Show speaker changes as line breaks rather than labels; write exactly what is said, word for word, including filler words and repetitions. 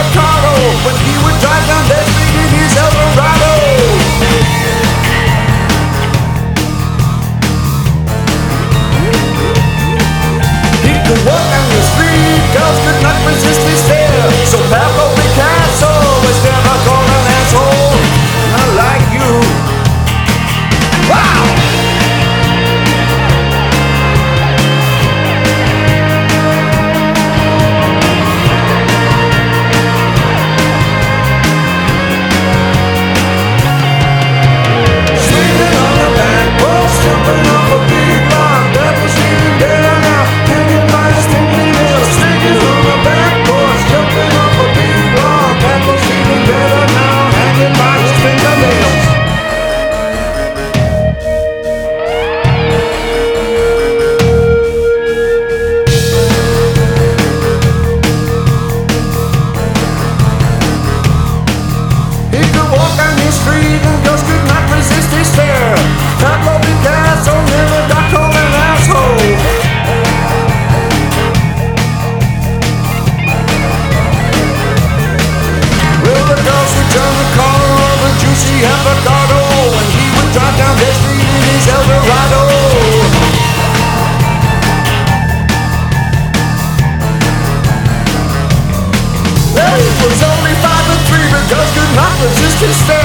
avocado when he would drive down that street in his Eldorado. He could walk down the street, girls could not resist his stare. So Pablo Picasso was never called an asshole, not like you. Wow! Avocado when he would drive down that street in his Eldorado. Well, it was only five and three, but girls could not resist his stare.